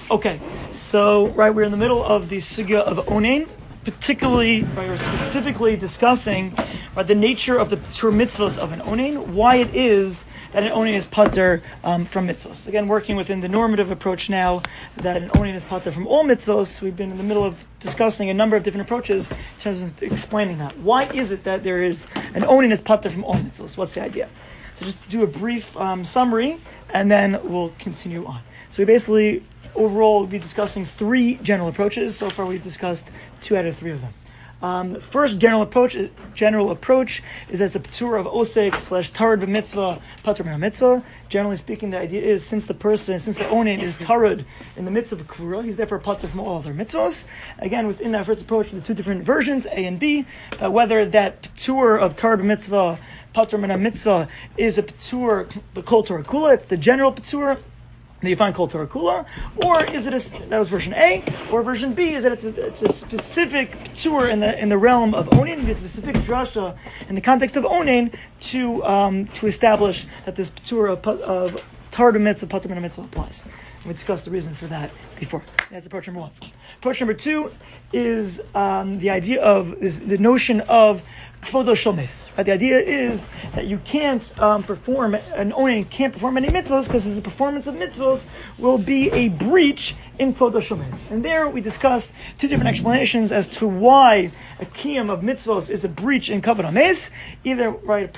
Okay, so we're in the middle of the sugya of onein, particularly, we're specifically discussing the nature of the Torah mitzvos of an onein, why it is that an onein is pater from mitzvos. Again, working within the normative approach now that an onein is pater from all mitzvos. We've been in the middle of discussing a number of different approaches in terms of explaining that. Why is it that there is an onein is pater from all mitzvos? What's the idea? So just do a brief summary, and then we'll continue on. So we basically, overall, we'll be discussing three general approaches. So far, we've discussed 2 out of 3 of them. First general approach is that it's a patur of osek / tarud b'mitzvah, patur min mitzvah. Generally speaking, the idea is since the onein is tarud in the mitzvah of kvura, he's therefore patur from all other mitzvahs. Again, within that first approach, the 2 different versions, A and B, whether that patur of tarud b'mitzvah, patur min mitzvah, is a patur b'kol Torah kula, it's the general patur that you find called Torah Kula, or is it that was version A, or version B is that it's a specific patur in the realm of onein, a specific drasha in the context of onein to establish that this patur of tarud mitzvah, patur min mitzvah applies. And we discussed the reason for that before. That's approach number 1. Approach number 2 is the idea of the notion of kvodo shalmes. Right? The idea is that you can't perform an onein can't perform any mitzvahs because the performance of mitzvahs will be a breach in kvodo shalmes. And there we discussed 2 different explanations as to why a kiyum of mitzvahs is a breach in kavod hames. Either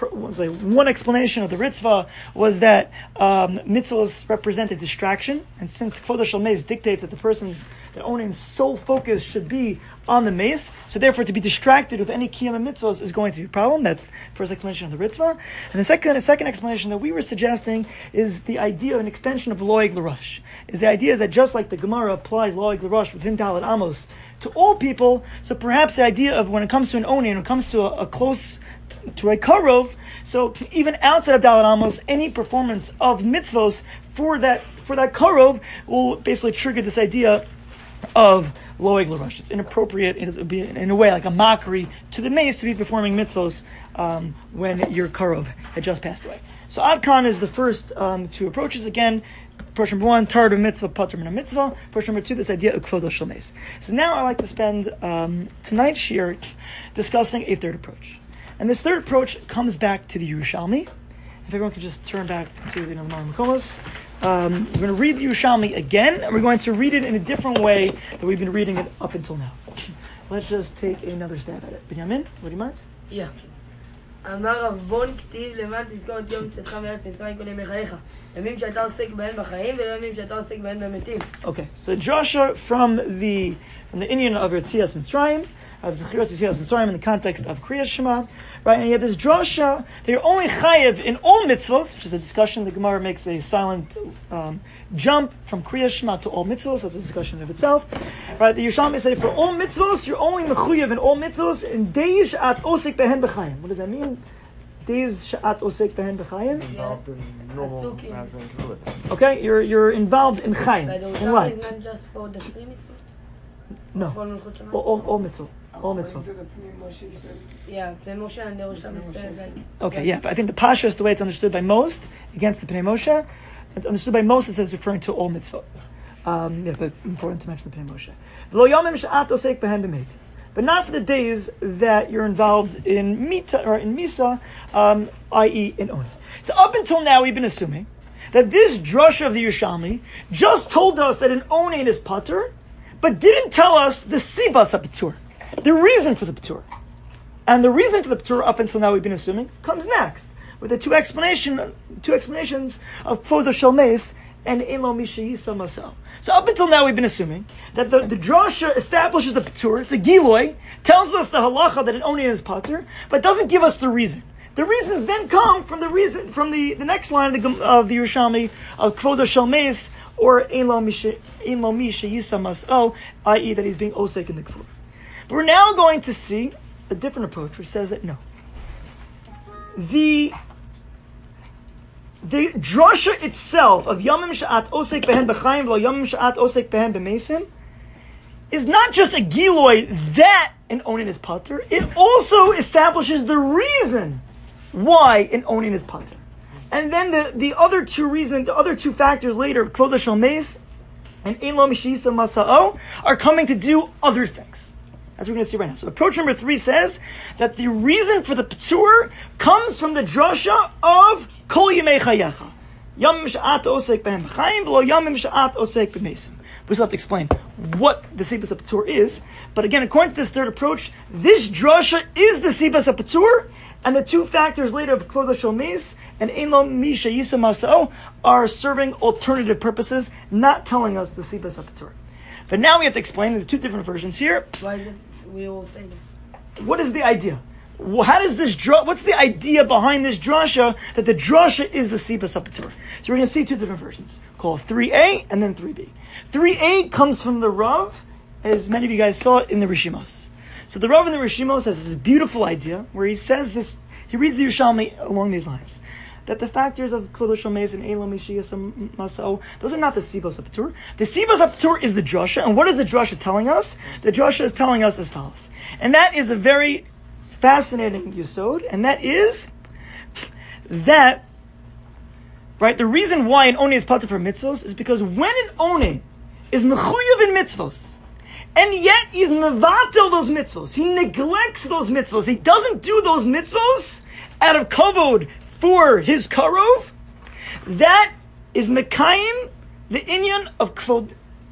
one explanation of the Ritzvah was that mitzvahs represent a distraction, and since kvodo shalmes dictates that the person's onein's sole focus should be on the mace, so therefore to be distracted with any kiyum and mitzvahs is going to be a problem. That's the first explanation of the Ritzvah. And the second explanation that we were suggesting is the idea of an extension of loig l'rush. The idea is that just like the Gemara applies loig l'rush within Dalet Amos to all people, so perhaps the idea of when it comes to an onein, when it comes to a close to a karov, so even outside of Dalet Amos, any performance of mitzvos for that karov will basically trigger this idea of loig l'rush. It's inappropriate. It would be in a way like a mockery to the mace to be performing mitzvos when your karov had just passed away. So Adkan is the first 2 approaches. Again, approach number 1, tarud mitzvah, patur min mitzvah. Approach number 2, this idea of kvodo shalmes. So now I'd like to spend tonight's shiur discussing a third approach. And this third approach comes back to the Yerushalmi. If everyone could just turn back to the Lamar Makomos. We're going to read the Yerushalmi again, and we're going to read it in a different way than we've been reading it up until now. Let's just take another stab at it. Benjamin, what do you mind? Yeah. אמר רב בון כתיב למען תזכור את יום צאתך מארץ מצרים קודם מחייך. ימים שאתה עוסק בהן בחיים וימים שאתה עוסק בהן במתים. Okay, so Joshua from the Indian of Yetzias Mitzrayim, of Zechirot Yetzias Mitzrayim in the context of Kriyas Shema, right? And you have this drasha that you're only chayev in all mitzvos, which is a discussion. The Gemara makes a silent jump from Kriyas Shema to all mitzvos. That's a discussion of itself, right? The Yerushalmi say for all mitzvos you're only mechuyev in all mitzvos in days at osek behen b'chayim. What does that mean? Days at osek behen b'chayim. Involved in normal natural living. Okay, you're involved in chayim. In what? Not just for the 3 mitzvot. No, all mitzvot. All mitzvot. Yeah, Pnei Moshe and the Yerushalmi said that. Okay, yeah, but I think the Pasha is the way it's understood by most against the Pnei Moshe. It's understood by most as referring to all mitzvot. Yeah, but important to mention the Pnei Moshe. Lo yomim she'at osek behen b'meit. But not for the days that you're involved in mita or in misa, i.e. in onein. So up until now, we've been assuming that this drasha of the Yerushalmi just told us that an onein is patur, but didn't tell us the sibas of patur, the reason for the patur. And the reason for the patur, up until now we've been assuming, comes next, with the 2 explanations of kvodo shalmes and ein lo mi she'yisa masel. So up until now we've been assuming that the drasha establishes the patur, it's a giloi, tells us the halacha that an onein is patur, but doesn't give us the reason. The reasons then come from the next line of the Yerushalmi of kvodo shalmes, or ein lo mi she'yisa masel, i.e. that he's being osek in the kfur. But we're now going to see a different approach, which says that no. The drasha itself of Yomim Sha'at Osek Behen B'Chaim V'lo Yomim Sha'at Osek Behen B'Mesim is not just a giloi that an onein is pater, it also establishes the reason why an onein is pater. And then the other 2 factors later, kvodo shalmes and Ein Lo Mishisa Masa'o are coming to do other things. As we're going to see right now. So approach number 3 says that the reason for the P'tur comes from the drasha of Kol Yemei Chayecha. Yamim Sha'at Osek B'hem B'chaim V'lo Yamim Sha'at Osek B'mesim. We still have to explain what the Sibas HaP'tur is. But again, according to this third approach, this drasha is the Sibas HaP'tur, and the 2 factors later of Kvod HaSholmeis and Ein Lo Mishisa Masa'o are serving alternative purposes, not telling us the Sibas HaP'tur. But now we have to explain the 2 different versions here. Why is it we all say that? What is the idea? How does this what's the idea behind this drasha that the drasha is the Sibas HaP'tur? So we're going to see 2 different versions, called 3a and then 3b. 3a comes from the Rav, as many of you guys saw in the Rishimos. So the Rav in the Rishimos has this beautiful idea where he says this. He reads the Yerushalmi along these lines, that the factors of Kvod HaSholmeis and Ein Lo Mishisa Masa'o, those are not the Sibas HaP'tur. The Sibas HaP'tur is the drasha, and what is the drasha telling us? The drasha is telling us as follows, and that is a very fascinating yesod, and that is that, right, the reason why an onen is patur for mitzvos is because when an onen is mechuyev in mitzvos, and yet he's mevatel those mitzvos, he neglects those mitzvos, he doesn't do those mitzvos out of kavod for his karov, that is mekayim the inyan of kvod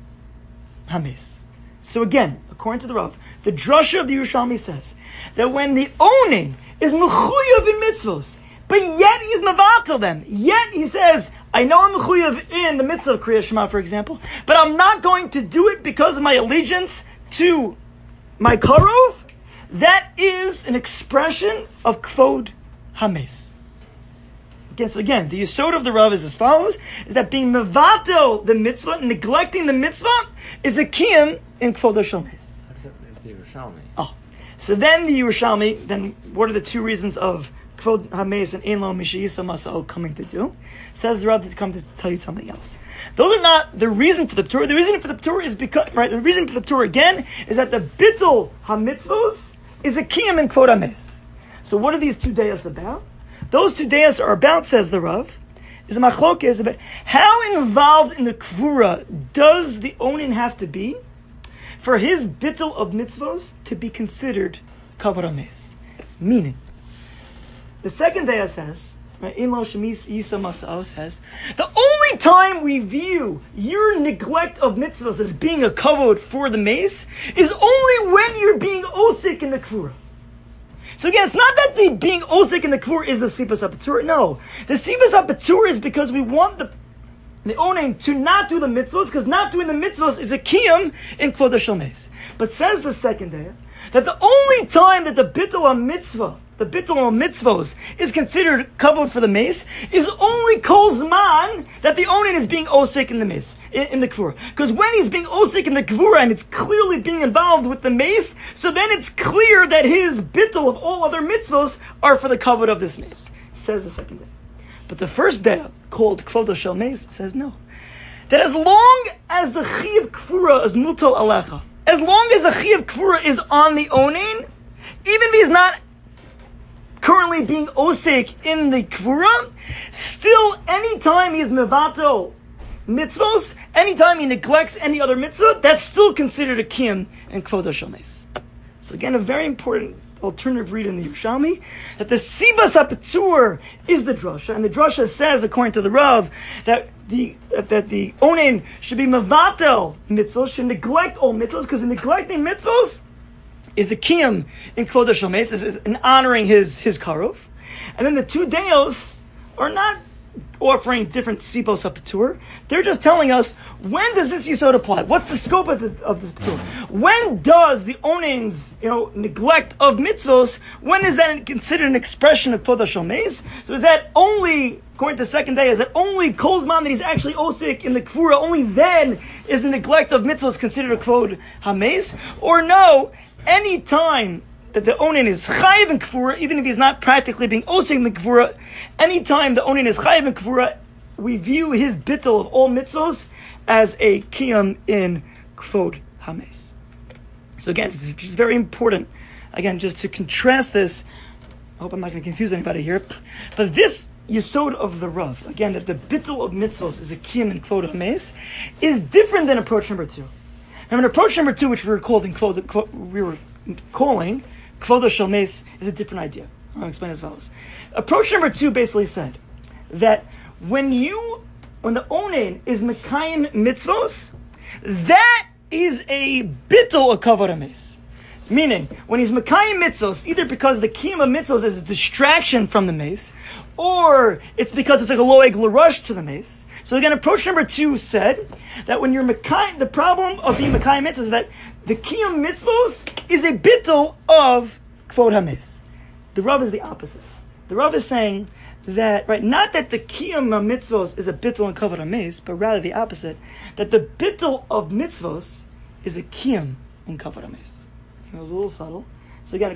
hames. So again, according to the Rav, the drasha of the Yerushalmi says that when the onen is mechuyev in mitzvos, but yet he's mevatel them, yet he says, I know I'm mechuyev in the mitzvah of Kriyas Shema, for example, but I'm not going to do it because of my allegiance to my karov, that is an expression of kvod hames. Again, so again, the yesod of the Rav is as follows, is that being mevatel the mitzvah, neglecting the mitzvah, is a kiyum in kvod HaSholmeis. How does that make the Yerushalmi? Oh, so then the Yerushalmi, then what are the 2 reasons of Kvod HaMeis and Ein Lo Mishisa Masa'o coming to do? Says the Rav to come to tell you something else. Those are not the reason for the P'tur. The reason for the P'tur is because, right, the reason for the P'tur again is that the Bittul HaMitzvos is a Kiyam in Kvod HaMeis. So what are these 2 dayas about? Those 2 dayas are about, says the Rav, is a machlokes about how involved in the Kvura does the onen have to be for his bittul of mitzvos to be considered kavod hames. Meaning, the second day says, right, Ein Lo Mishisa Masa'o says, the only time we view your neglect of mitzvos as being a kavod for the mace is only when you're being osik in the kvura. So again, it's not that the being osik in the kvura is the Sibas HaP'tur. No, the Sibas HaP'tur is because we want the onen to not do the mitzvos, because not doing the mitzvos is a kiyum in Kvod HaSholmeis. But says the second day that the only time that the bittul mitzvah, the bittul mitzvos, is considered kavod for the mace is only kol zman that the onen is being osik in the mace, in the kvura. Because when he's being osik in the kvura and it's clearly being involved with the mace, so then it's clear that his bittul of all other mitzvos are for the kavod of this mace. Says the second day. But the first day, called Kvod HaSholmeis, says no. That as long as the chi of kvura is mutal alecha, as long as the chi of kvura is on the onen, even if he's not currently being osik in the kvura, still anytime he's mevatel mitzvos, anytime he neglects any other mitzvah, that's still considered a kiyum in Kvod HaSholmeis. So again, a very important alternative read in the Yerushalmi, that the Sibas HaP'tur is the drasha, and the drasha says, according to the Rav, that the onen should be mevatel mitzvos, should neglect all mitzvos, because in neglecting mitzvos is a kiyum in Kvod HaSholmeis, is in honoring his karov. And then the 2 deos are not offering different Sibos HaP'tur. They're just telling us, when does this yesod apply? What's the scope of this P'tur? When does the onen's neglect of mitzvos, when is that considered an expression of Kvod HaSholmeis? So is that only, according to the second day, is that only Kol Zman that he's actually osik in the Kvura, only then is the neglect of mitzvos considered a Kvod HaMeis? Or no, any time that the onen is chayiv in kvura, even if he's not practically being osik in the kvura, anytime the onen is chayiv in kvura, we view his bittul of all mitzvos as a kiyum in kvod hames. So again, it's just very important, again, just to contrast this. I hope I'm not going to confuse anybody here, but this yesod of the Rav, again, that the bittul of mitzvos is a kiyum in kvod hames, is different than approach number 2. And approach number 2, which we were calling kvod shel mes, is a different idea. I'll explain as follows. Approach number 2 basically said that when the onen is mekayim mitzvos, that is a bittul of kvod hames. Meaning, when he's mekayim mitzvos, either because the kiyum of mitzvos is a distraction from the mace, or it's because it's like a loeg l'rush to the mace. So again, approach number 2 said that when you're mekayim, the problem of being mekayim mitzvos is that the kiyum mitzvos is a bittul of kvod hames. The Rav is the opposite. The Rav is saying that, right, not that the kiyum of mitzvos is a bittul in kvod hames, but rather the opposite, that the bittul of mitzvos is a kiyum in kvod hames. It was a little subtle. So again,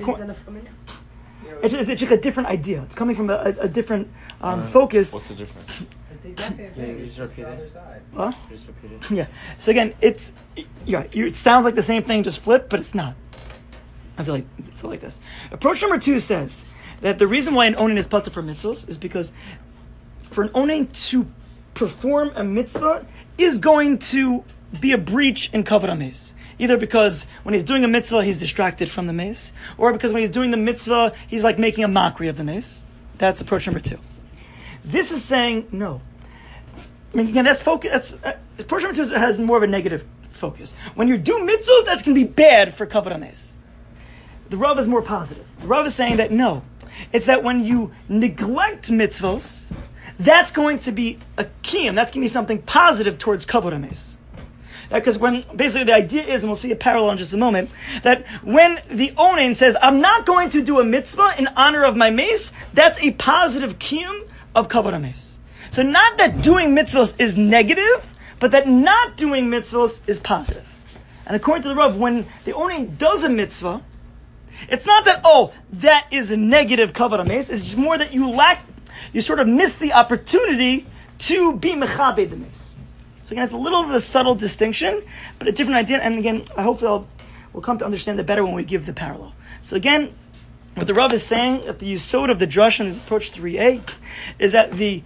it's just a different idea. It's coming from a different focus. What's the difference? It's the exact same thing. Just repeat it. Other side. Huh? Just repeat it. Yeah. So again, it sounds like the same thing, just flipped, but it's not. It's like this. Approach number 2 says that the reason why an onen is patur for mitzvos is because for an onen to perform a mitzvah is going to be a breach in kavod hames. Either because when he's doing a mitzvah, he's distracted from the mace, or because when he's doing the mitzvah, he's like making a mockery of the mace. That's approach number 2. This is saying no. I mean, again, that's focus. Approach number 2 has more of a negative focus. When you do mitzvahs, that's going to be bad for kavod hames. The Rav is more positive. The Rav is saying that no, it's that when you neglect mitzvahs, that's going to be a kiyum. That's going to be something positive towards kavod hames. Because when basically the idea is, and we'll see a parallel in just a moment, that when the onen says, I'm not going to do a mitzvah in honor of my mace, that's a positive kiyum of kavod hames. So not that doing mitzvahs is negative, but that not doing mitzvahs is positive. And according to the Rav, when the onen does a mitzvah, it's not that, that is a negative kavod hames, it's just more that you sort of miss the opportunity to be mechabed the mace. So again, it's a little bit of a subtle distinction, but a different idea. And again, I hope we'll come to understand it better when we give the parallel. So again, what the Rav is saying at the yesod of the drush in his approach 3a is that the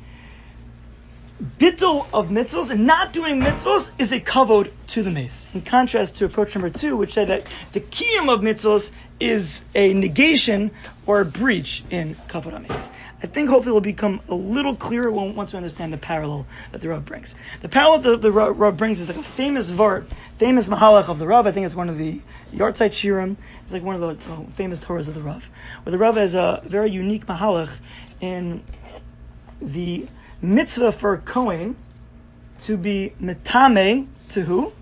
bittul of mitzvos and not doing mitzvos is a kavod to the mace. In contrast to approach number 2, which said that the kiyum of mitzvos is a negation or a breach in kavod hames. I think hopefully it will become a little clearer once we understand the parallel that the Rav brings. The parallel that the Rav brings is like a famous mahalach of the Rav. I think it's one of the Yartzeit Shirim. It's like one of the famous Torahs of the Rav. Where the Rav has a very unique mahalach in the mitzvah for a Kohen to be metame to who?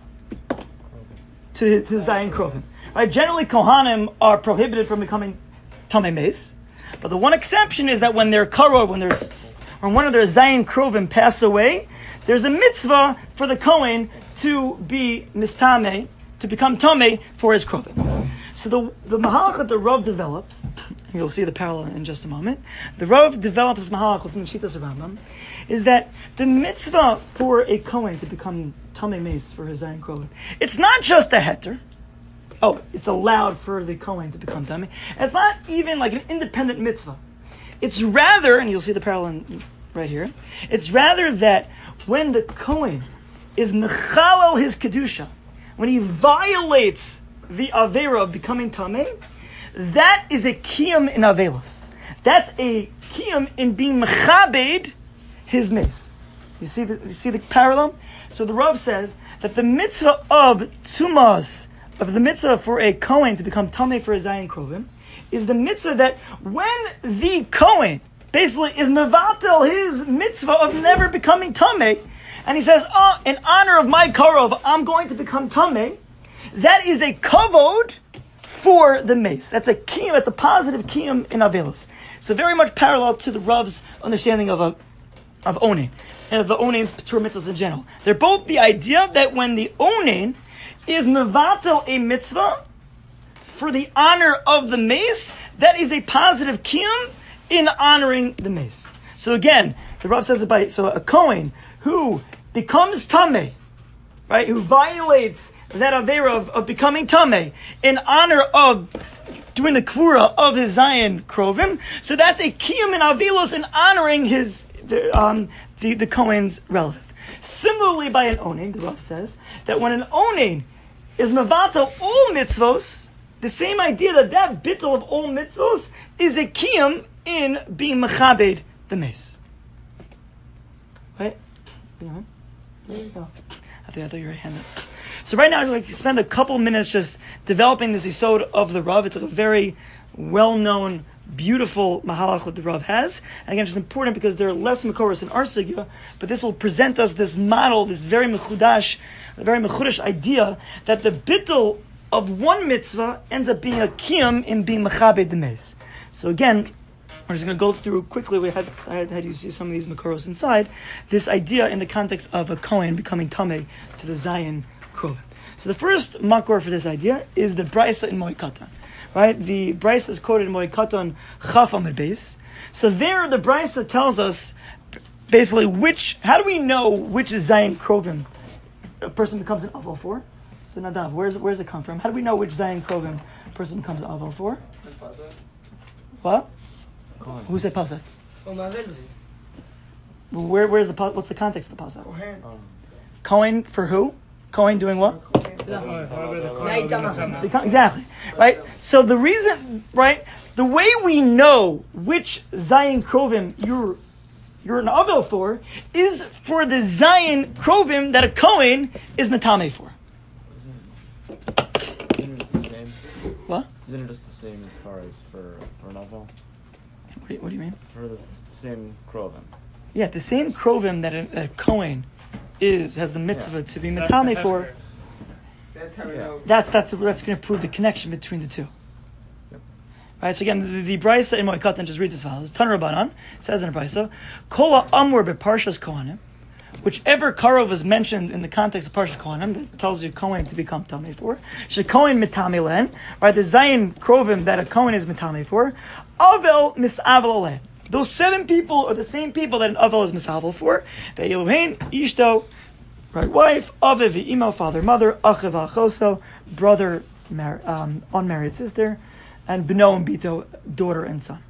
To Zayin Krovim. Right? Generally, Kohanim are prohibited from becoming tamei meis. But the one exception is that when their karor, when one of their Zayin Krovim pass away, there's a mitzvah for the Kohen to be mistame, to become tamei for his Krovim. So the mahalach that the Rav develops, you'll see the parallel in just a moment, the Rav develops this mahalach within the Shitas of Rambam, is that the mitzvah for a Kohen to become tamei meis for his Zayin Krovim, it's not just a heter. It's allowed for the Kohen to become tamei. It's not even like an independent mitzvah. It's rather, and you'll see the parallel right here, it's rather that when the Kohen is mechalel his kedusha, when he violates the avera of becoming tamei, that is a kiyum in avelos. That's a kiyum in being mechabed his mace. You see the parallel? So the Rav says that the mitzvah of tumas, of the mitzvah for a Kohen to become tamei for a Zayin Krovim, is the mitzvah that when the Kohen basically is mevatel his mitzvah of never becoming tamei, and he says, in honor of my karov, I'm going to become tamei, that is a kavod for the mace. That's a kiyum, that's a positive kiyum in avelos. So very much parallel to the Rav's understanding of onen, and of the onen's patur mitzvahs in general. They're both the idea that when the onen is mevatel a mitzvah for the honor of the mace, that is a positive kiyum in honoring the mace. So again, the Rav says so a Kohen who becomes tamei, right, who violates that avera of becoming tamei in honor of doing the kvura of his Zion Krovim. So that's a kiyum in Avilos in honoring the Kohen's relative. Similarly, by an onain, the Rav says that when an onain is mevatel all mitzvos, the same idea that bittul of all mitzvos is a kiyum in being mechabed the mace. Right? Oh, I thought you were handed. So right now, I'd like to spend a couple minutes just developing this yesod of the Rav. It's a very well-known, beautiful mahalach that the Rav has. And again, it's important because there are less makoros in our sugya, but this will present us this model, this very mechudash idea that the bittul of one mitzvah ends up being a kiyum in being mechabed the mace. So again, we're just going to go through quickly. I had you see some of these makoros inside. This idea in the context of a Kohen becoming tameh to the Zion Krovim. So the first makor for this idea is the Brisa in Moed Katan. Right? The Brisa is quoted in Moed Katan Chaf Amud Beis. So there the Brisa tells us basically how do we know which Zion Krovim a person becomes an aval for? So Nadav, where's it come from? How do we know which Zion Krovim a person becomes an aval for? What? Who said pasuk? Where's what's the context of the pasuk? Kohen for who? Kohen doing what? Exactly. Right? So the reason, right? The way we know which Zion Krovim you're an avel for is for the Zion Krovim that a Kohen is metame for. Isn't it the same? What? Isn't it just the same as far as for an avel? What do you mean? For the same krovim. Yeah, the same krovim that a Kohen has the mitzvah to be metame for. That's how we know. That's going to prove the connection between the two. Yep. Right. So again, the Brisa in Moed Katan just reads as follows: Tanur Rabbanan says in the Brisa, "Kol ha'amur beParshas Kohanim." Whichever karov was mentioned in the context of Parshas Kohanim that tells you Kohen to become tamei for, should Kohen mitame len, right? The Zion krovim that a Kohen is mitame for, avel misavel len. Those 7 people are the same people that an avel is misavel for. Ve'eluhein ishto, right wife, aviv ve'imo, father mother, achiv achoso, brother unmarried sister, and beno and bito, daughter and son.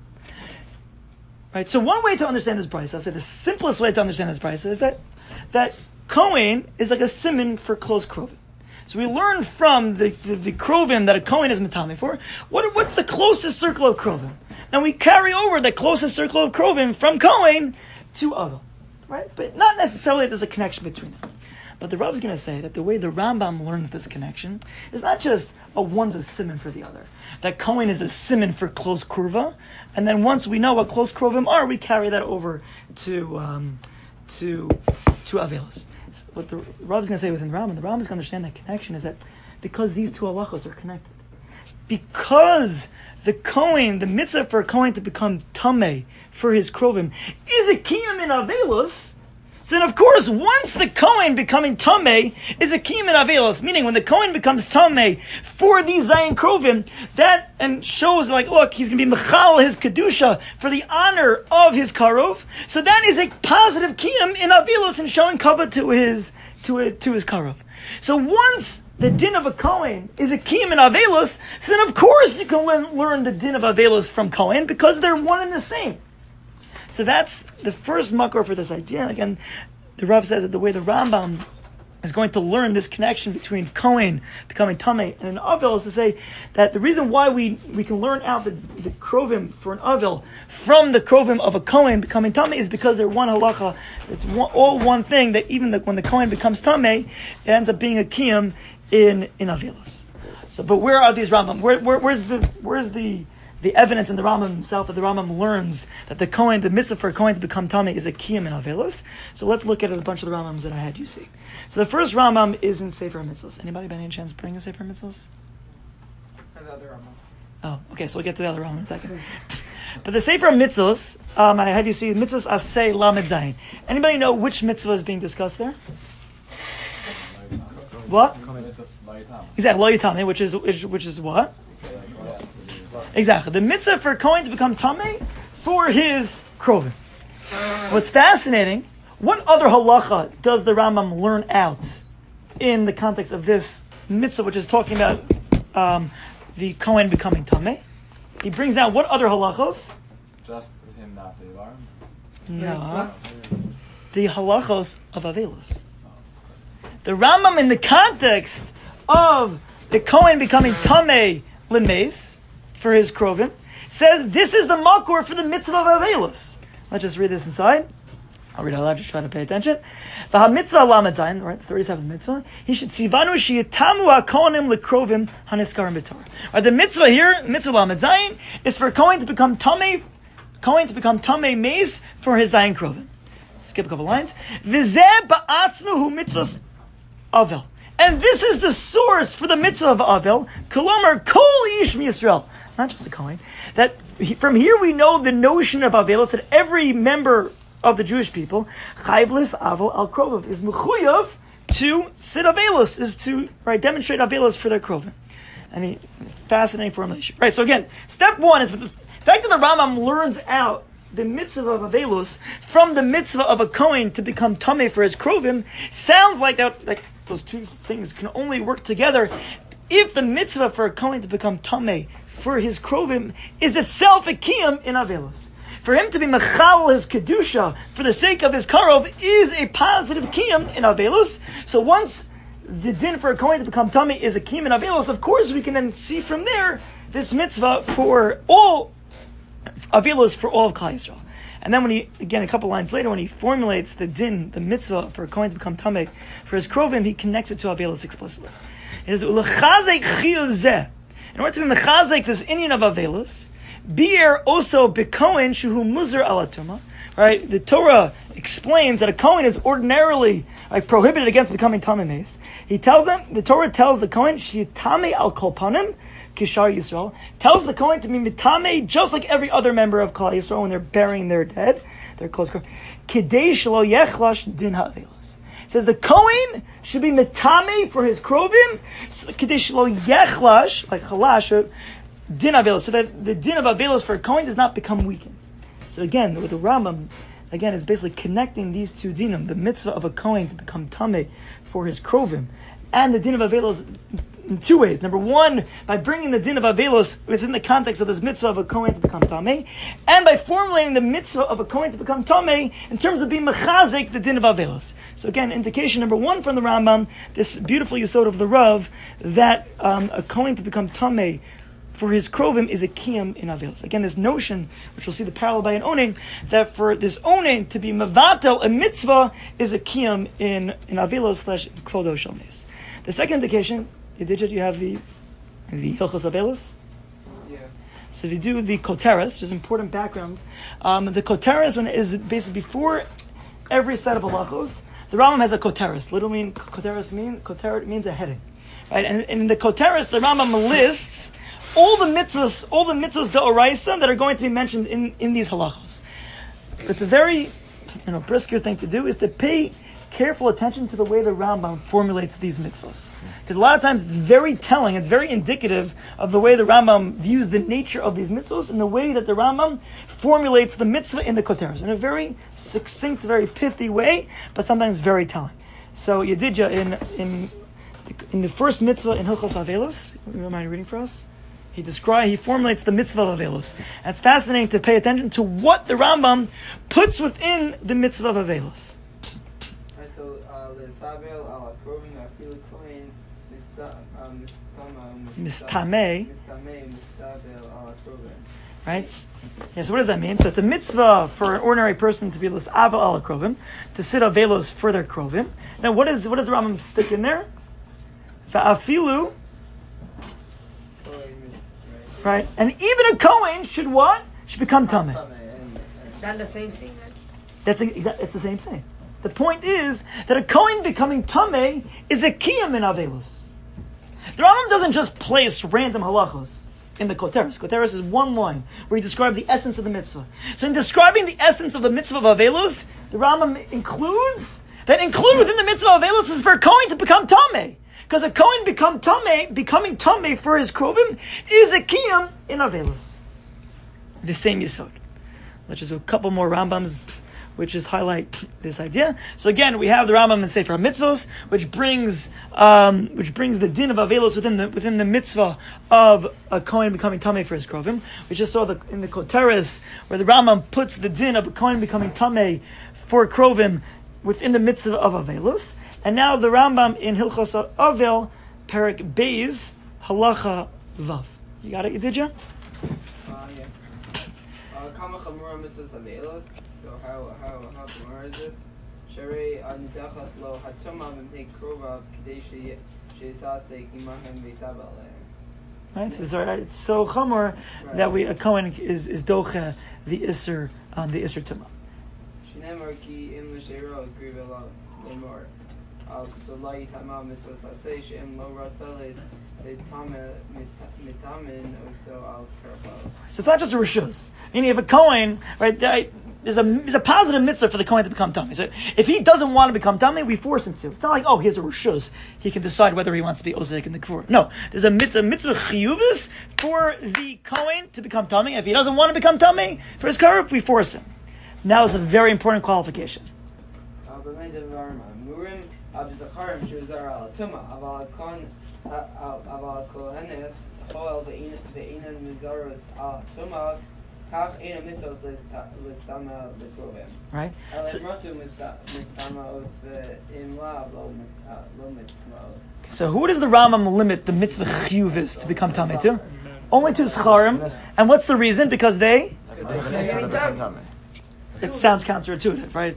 Right. So one way to understand this brisa, I'll say the simplest way to understand this brisa is that Kohen is like a siman for close krovim. So we learn from the krovim that a Kohen is metame for. What's the closest circle of krovim? And we carry over the closest circle of krovim from Kohen to Avel. Right? But not necessarily that there's a connection between them. But the Rav is going to say that the way the Rambam learns this connection is not just one's a siman for the other. That Kohen is a siman for close kurva, and then once we know what close krovim are, we carry that over to Avelis. What the Rav is going to say within the Rambam is going to understand that connection is that because these two halachos are connected, because the Kohen, the mitzvah for a Kohen to become tameh for his krovim is a kiyum in Avelis. So then, of course, once the Kohen becoming Tameh is a Kiyum in Avelos, meaning when the Kohen becomes Tameh for these Zion Krovim, that and shows like, look, he's going to be Mechal his Kedusha for the honor of his Karov. So that is a positive Kiyum in Avelos and showing cover to his Karov. So once the din of a Kohen is a Kiyum in Avelos, so then of course you can learn the din of Avelos from Kohen because they're one and the same. So that's the first makor for this idea. And again, the Rav says that the way the Rambam is going to learn this connection between Kohen becoming Tameh and an Avel is to say that the reason why we can learn out the Krovim for an Avel from the Krovim of a Kohen becoming Tameh is because they're one halacha. It's all one thing that even when the Kohen becomes Tameh, it ends up being a Kiyum in Avelos. So, but where are these Rambam? Where's the evidence in the Rambam himself that the Rambam learns that the mitzvah for a Kohen to become Tameh is a Kiyum in Avelos. So let's look at a bunch of the Rambams that I had you see. So the first Rambam is in Sefer Mitzvos. Anybody by any chance bring a Sefer Mitzvos? The other Rambam. Oh, okay, so we'll get to the other Rambam in a second. But the Sefer Mitzvos, I had you see Mitzvos Aseh Lamed Zayin. Anybody know which mitzvah is being discussed there? What? Exactly, Lo Yitameh, which is what? Exactly. The mitzvah for a Kohen to become Tameh for his Krovim. What's fascinating, what other halacha does the Rambam learn out in the context of this mitzvah, which is talking about the Kohen becoming Tameh? he brings out what other halachos? Just him not the alarm. No. The halachos of Avelos. The Rambam, in the context of the Kohen becoming Tameh L'meis for his Krovim, says this is the makor for the mitzvah of Avelos. Let's just read this inside. I'll read it out loud, just try to pay attention. The mitzvah lamed zayin, right, the 37th mitzvah. He should sivanu sheyitamu hakohanim lekrovim haniskarim b'Torah. Right, the mitzvah here, mitzvah lamed zayin, is for Kohen to become tamei meis for his zayin krovim. Skip a couple lines. V'zeh ba'atzmu hu mitzvahs avel. And this is the source for the mitzvah of avel. Kolomar kol ish miyisrael. Not just a Kohen. That from here we know the notion of avelos, that every member of the Jewish people, chayvlis avel al krovim, is mechuyav to sit avelos, is to demonstrate avelos for their krovim. And fascinating formulation. Right. So again, step one is the fact that the Rambam learns out the mitzvah of avelos from the mitzvah of a Kohen to become tameh for his krovim. Sounds like that. Like those two things can only work together if the mitzvah for a Kohen to become tameh for his krovim is itself a kiyum in avelos. For him to be mechal his kedusha for the sake of his karov is a positive kiyum in avelos. So once the din for a Kohen to become tameh is a kiyum in avelos, of course we can then see from there this mitzvah for all avelos for all of Klal Yisrael. And then when he, again, a couple lines later, when he formulates the din, the mitzvah for a Kohen to become tameh for his krovim, he connects it to avelos explicitly. It is ulechazek chiyuv zeh. In order to be mechazek this inyan of avelos, bi'er also bekohen shuhu muzar alatuma. Right, the Torah explains that a Kohen is ordinarily prohibited against becoming tameh meis. He tells them, the Torah tells the Kohen, shitame al kolpanim kishar Yisrael, tells the Kohen to be mitame just like every other member of Klal Yisrael when they're burying their dead, their close. Kidei shelo yechlash din ha'avelos. It says the Kohen should be mitame for his krovim, kidei shelo yechlash, like chalash, din avelos, so that the din of avelos for a Kohen does not become weakened. So again, with the Rambam, again, is basically connecting these two dinim, the mitzvah of a Kohen to become tameh for his krovim, and the din of avelos in two ways. Number one, by bringing the din of avelos within the context of this mitzvah of a Kohen to become tameh, and by formulating the mitzvah of a Kohen to become tameh in terms of being mechazek the din of avelos. So again, indication number one from the Rambam, this beautiful yesod of the Rav, that a Kohen to become tameh for his krovim is a kiyum in avelos. Again, this notion, which we'll see the parallel by an onen, that for this onen to be mevatel a mitzvah is a kiyum in avelos / kvodo shel meis. The second indication, you have the hilchos avelos. Yeah. So if you do the koteres, which is important background, the koteres when it is basically before every set of halachos, the Rambam has a koteres. Literally, koteres means a heading, right? And in the koteres, the Rambam lists all the mitzvahs d'oraisa that are going to be mentioned in these halachos. But it's a very brisker thing to do is to pay careful attention to the way the Rambam formulates these mitzvahs. Because a lot of times it's very telling, it's very indicative of the way the Rambam views the nature of these mitzvahs and the way that the Rambam formulates the mitzvah in the koteres in a very succinct, very pithy way, but sometimes very telling. So Yedidya in the first mitzvah in Hilchos Avelos, you mind reading for us? He formulates the mitzvah of avelos. And it's fascinating to pay attention to what the Rambam puts within the mitzvah of avelos. Right, so l'savel al krovim afilu kohen Mistameh. Mistavel al krovim. Right? Yeah, so what does that mean? So it's a mitzvah for an ordinary person to be l'savel al krovim, to sit avelos for their krovim. Now what does the Rambam stick in there? Va'afilu. Right, and even a Kohen should what? Should become tameh. Is that the same thing? It's the same thing. The point is that a Kohen becoming tameh is a kiyum in avelos. The Rambam doesn't just place random halachos in the koteres. Koteres is one line where he describes the essence of the mitzvah. So in describing the essence of the mitzvah of avelos, the Rambam includes within the mitzvah of avelos is for a Kohen to become tameh. Because a Kohen becoming tameh for his krovim is a kiyum in avelos. The same yesod. Let's just do a couple more Rambams which is highlight this idea. So again, we have the Rambam in Sefer HaMitzvos, which brings the din of Avelos within the mitzvah of a Kohen becoming Tameh for his Krovim. We just saw in the Koteres where the Rambam puts the din of a Kohen becoming Tameh for Krovim within the mitzvah of Avelos. And now the Rambam in Hilchos Avel, Perek Beis, Halacha Vav. You got it, did you? Yeah. Kama Chamura Mitzvahs Avelos. So how Gemara is this? Sharei Nidachas Lo Hatoma V'Mnei Krova K'dei She'esasek Imahem V'Yisav Aleim. Right, it's so chamor that a Kohen is doche the Isser Tumah. Shinemar Ki Im L'Sheiro Griva Lo Lemor. So Lo Yitama Mitzvahs Aseh She'im Lo Ratzaled Mitamin also Al Karpal. So it's not just a rishus. Meaning, if a Kohen, right, there's a positive mitzvah for the Kohen to become Tameh. So if he doesn't want to become Tameh, we force him to. It's not like, he has a rishus. He can decide whether he wants to be Osek in the Kfur. No, there's a mitzvah chiyuvus for the Kohen to become Tameh. If he doesn't want to become Tameh for his Karuv, we force him. Now is a very important qualification. Right? So who does the Rambam limit the mitzvah chiyuvis to become tamei to? Only to Zcharim. And what's the reason? Because they? It sounds counterintuitive, right?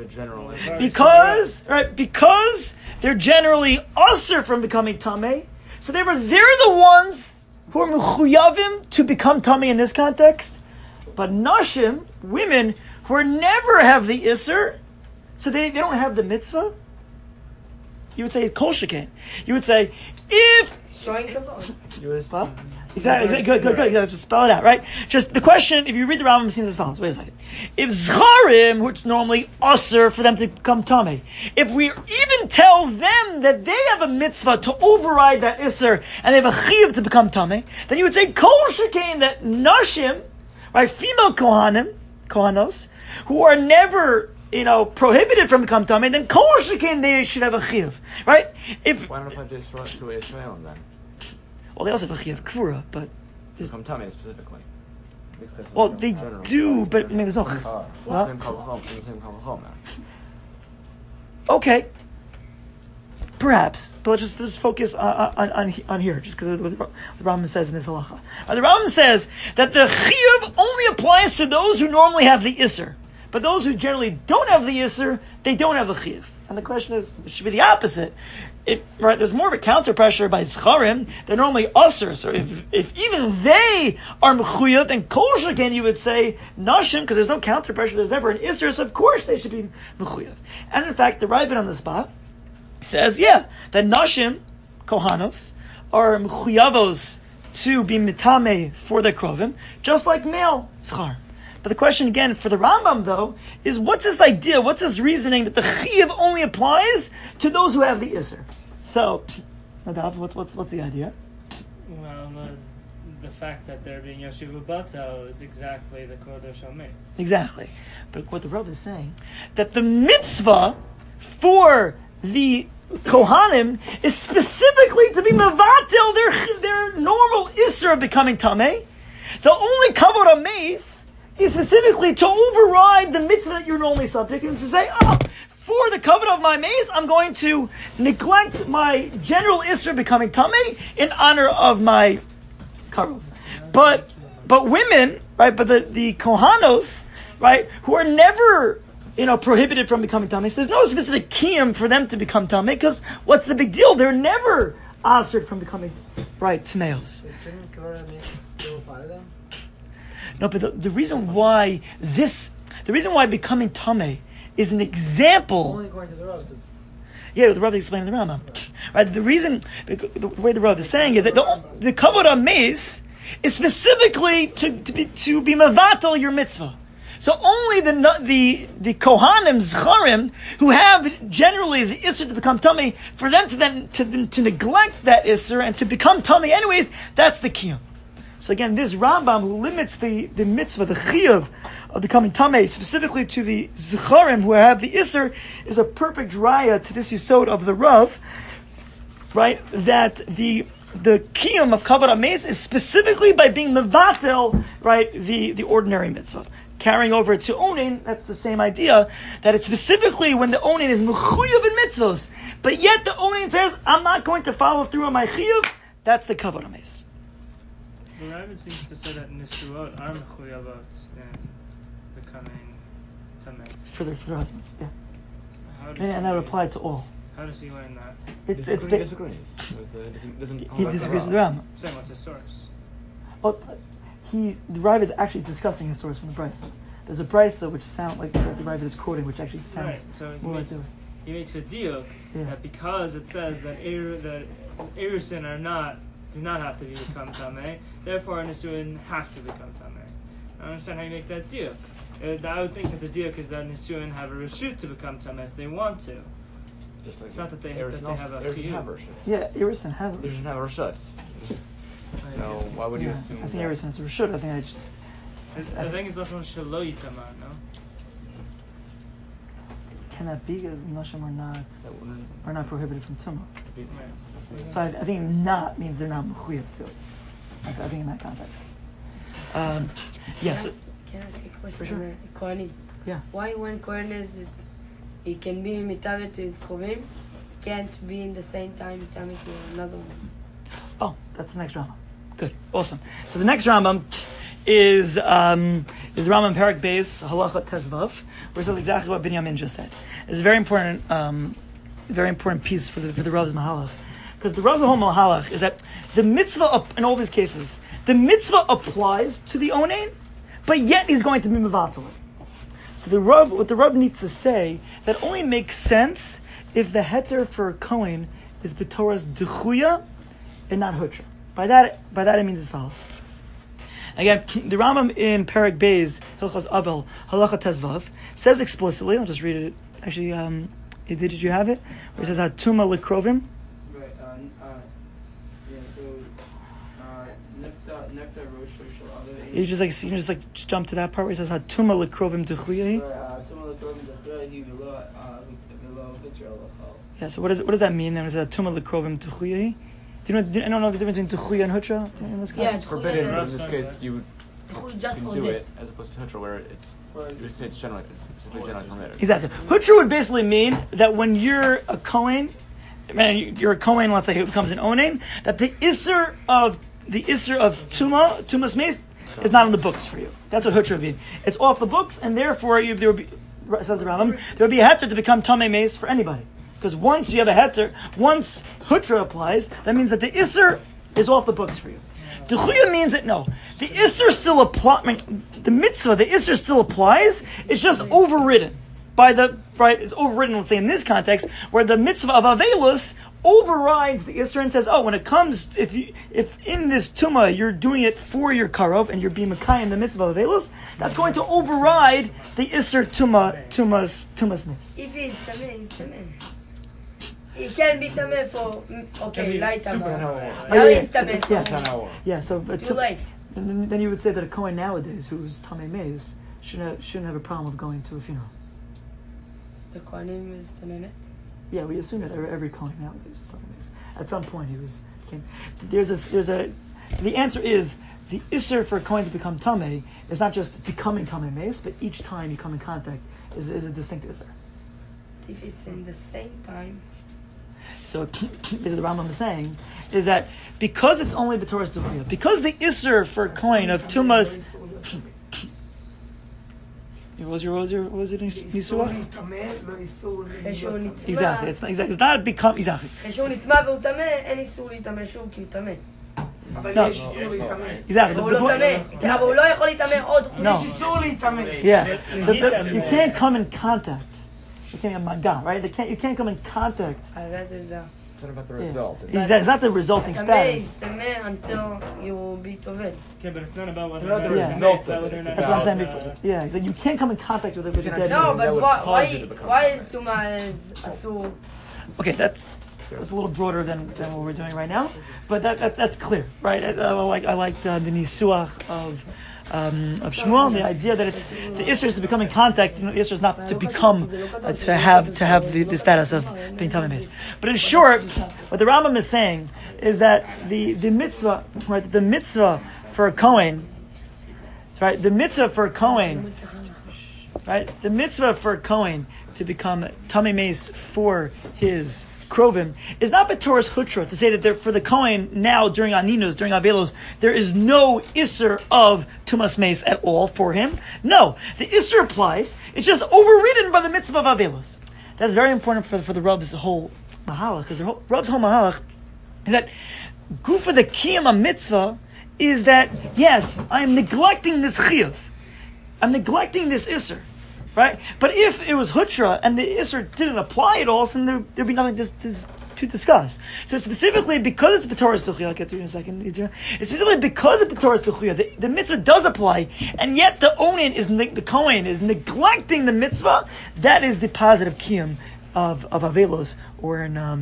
Because they're generally usher from becoming tamei. So they're the ones who are mechuyavim to become tamei in this context. But nashim, women, who never have the isser, so they don't have the mitzvah. You would say kol shekain. You would say if exactly good. You have to spell it out, right? Just the question, if you read the Rambam, it seems as follows. Wait a second. If Zcharim, which normally usher for them to become tamei, if we even tell them that they have a mitzvah to override that isser and they have a chiyuv to become tamei, then you would say kol shekain that nashim, right, female kohanos, who are never, prohibited from becoming tamei, then kol shekain they should have a chiyuv, right? Why don't I just run to Ishmael then? Well, they also have a chiyuv kfura, but become tamei specifically. Well, they do, but there's no. Okay, perhaps, but let's just focus on here, just because of what the Rambam says in this halacha. The Rambam says that the chiyuv only applies to those who normally have the isser, but those who generally don't have the isser, they don't have the chiyuv. And the question is, it should be the opposite. There's more of a counter pressure by Zcharim. They're normally usher. So if even they are mechuyot, then kol shekain you would say nashim, because there's no counter pressure. There's never an isser, so of course they should be mechuyot. And in fact, the Ravid on the spot says, that nashim kohanos are mechuyavos to be mitame for their krovim, just like male zchar. But the question again for the Rambam though is, what's this idea? What's this reasoning that the chiyuv only applies to those who have the isser? So, Nadav, what's the idea? Well, the fact that they're being yeshiva batel is exactly the kodesh ameh. Exactly, but what the Rav is saying, that the mitzvah for the Kohanim is specifically to be mevatel their normal isser of becoming tamei. The only kavod ameis is specifically to override the mitzvah that you're normally subject, and to say, for the covenant of my maze, I'm going to neglect my general isser becoming tamei in honor of my karuv. But women, right? But the kohanos, right, who are never prohibited from becoming tamei. So there's no specific kiyum for them to become tamei, because what's the big deal? They're never askered from becoming tameos. No, but the reason why becoming tamei is an example. Only according to the Rav. Yeah, the Rav explained in the Rambam. Right, the way the Rav is saying is that the kavod hamez is specifically to be mevatel your mitzvah. So only the kohanim zcharim who have generally the isser to become tamei, for them to neglect that isser and to become tamei anyways, that's the kiyum. So again, this Rambam who limits the mitzvah, the chiyuv of becoming tamei, specifically to the zecharim who have the iser, is a perfect raya to this yisod of the Rav, right? That the kiyum of kavod hameis is specifically by being mevatel, right? The ordinary mitzvah. Carrying over to onin, that's the same idea, that it's specifically when the onin is mechuyev in mitzvos, but yet the onin says, I'm not going to follow through on my chiyuv, that's the kavod hameis. The Ravid seems to say that Nisuot are mechuyavot in becoming tamei. For their husbands, yeah. And that would apply to all. How does he learn that? He disagrees. He disagrees with the Rambam. Saying what's his source? Well, the Rav is actually discussing his source from the Brisa. There's a Brisa which sounds like the Rav is quoting, which actually sounds right. So more like the... He makes a diuk that because it says that Erusin do not have to become tamei, therefore Nisuin have to become tamei. I don't understand how you make that diuk. I would think that the diuk is that Nisuin have a reshut to become tamei if they want to. Just like it's not that they have a chiyuv. Yeah, Erusin have a reshut. Erusin have a reshut. So why would you assume? I think Erusin has a reshut. I think I think it's also shelo yitama, no? Can that be because Nashim are not prohibited from tumah? So I think not means they're not mechuyev to it. I think in that context. Yes. Can I ask a question? For sure. Kohanim. Yeah. Why when Kohen is, he can be mitavet to his krovim, can't be in the same time mitavet to another one? Oh, that's the next Rambam. Good, awesome. So the next Rambam is the Rambam Perek Beis Halacha Tezvav, where it says exactly what Binyamin just said. It's a very important piece for the Rav's Mahalach, because the Rav's whole Mahalach is that the mitzvah in all these cases, the mitzvah applies to the onein, but yet he's going to be mevatel. So what the Rav needs to say, that only makes sense if the heter for a kohen is b'toras dechuya and not hutra. By that it means as follows. Again, the Rambam in Perek Beis Hilchos Avel Halacha Tezvav says explicitly. I'll just read it. Actually, did you have it? Where it says Hatuma Lekrovim. Right. Nefta Rosh Hashanah. You just jump to that part where it says Hatuma Lekrovim Dechuyahi. Yeah. So what does that mean then? It says Hatuma Lekrovim Dechuyahi. I don't know the difference between Techuya and Hutra in this case? Yeah, it's forbidden, but in this case you just can for do this. it as opposed to Hutra where it's generally permitted. Exactly. Hutra would basically mean that when you're a Kohen, you're a Kohen, let's say who becomes an Onen, that the Isser of Tumas Meis is not on the books for you. That's what Hutra would mean. It's off the books, and therefore there would be, says the Rambam, there would be a heter to become Tamei Meis for anybody. Because once you have a heter, once Hutra applies, that means that the Isser is off the books for you. The Chuya means that no, the Isser still applies, the mitzvah, the Isser still applies, it's just overridden it's overridden, let's say in this context, where the mitzvah of Avelus overrides the Isser and says, oh, when it comes, if in this Tumah you're doing it for your Karov and you're being Makai in the mitzvah of Avelus, that's going to override the Isser Tumas Meis. If he's tamei, he's tamei. He can be tamei for light tamei. Now he's tamei. Yeah. So too late. And then you would say that a Kohen nowadays who's Tamei Meis shouldn't have a problem with going to a funeral. The Kohanim is tamei. Yeah, we assume that every Kohen nowadays is Tamei Meis. At some point the answer is the Isser for a Kohen to become Tamei is not just becoming Tamei Meis, but each time you come in contact is a distinct Isser. If it's in the same time. So, as the Rambam is saying, is that because it's only b'toras duchiyah, because the Isser for a coin of Tumas. What was it Nisuach? Exactly. It's not become exactly. כשהוא נטמע והוא טמא, אין איסור להיטמא שוב כי הוא טמא. No. Exactly. אבל הוא לא יכול להיטמא עוד חודש. No. איסור להיטמא. Yeah. You can't come in contact. You can't have maga, right? You can't come in contact. It's not about the result. It's not the resulting status. טמא until you will be tovel. Okay, but it's not about whether or not the results of it. That's what I'm saying before. Yeah, you can't come in contact with a dead No, man. but why is Tuma is asur? Okay, it's a little broader than what we're doing right now, but that's clear, right? I like the nisuach of Shmuel, the idea that it's the Isser is to become in contact. The Isser is not to become to have the status of being tamei. But in short, what the Rambam is saying is that the mitzvah, right? The mitzvah for a Kohen, right? The mitzvah for a Kohen, right? The mitzvah for a Kohen to become tamei meis for his Krovim is not B'Torah's Hutra to say that there, for the Kohen now during Aninos, during Avelos, there is no Isser of Tumas Meis at all for him. No, the Isser applies. It's just overridden by the mitzvah of Avelos. That's very important for the Rav's whole Mahalach, because the Rav's whole Mahalach is that Gufa the Kiyam mitzvah is that, yes, I am neglecting this Chiyuv. I'm neglecting this Isser. Right? But if it was Hutra and the Isser didn't apply at all, then there'd be nothing to discuss. So specifically because it's B'Torah's Tuchiyah, I'll get to you in a second. It's specifically because of B'Torah's Tuchiyah, the mitzvah does apply, and yet the Kohen is neglecting the mitzvah. That is the positive kiyum of Avelos, or